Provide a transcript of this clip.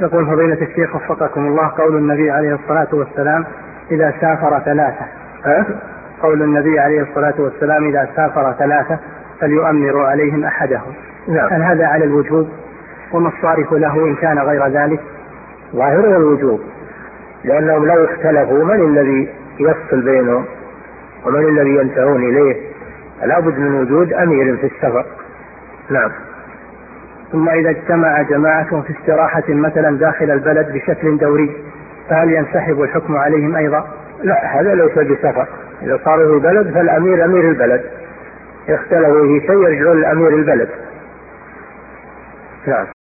يقول فضيلة الشيخ وفقكم الله، قول النبي عليه الصلاة والسلام إذا سافر ثلاثة، قول النبي عليه الصلاة والسلام إذا سافر ثلاثة فليؤمروا عليهم أحدهم، هل هذا على الوجوب؟ وما الصارف له إن كان غير ذلك؟ ظاهره الوجوب، لأنهم لو اختلفوا من الذي يفصل بينهم ومن الذي ينتهون إليه؟ لا بد من وجود أمير في السفر. نعم. ثم إذا اجتمع جماعة في استراحة مثلا داخل البلد بشكل دوري فهل ينسحب الحكم عليهم أيضا؟ لا، هذا ليس بسفر. إذا صاروا في البلد فالأمير أمير البلد، اختلفوا في شيء يرجعون لأمير البلد. نعم.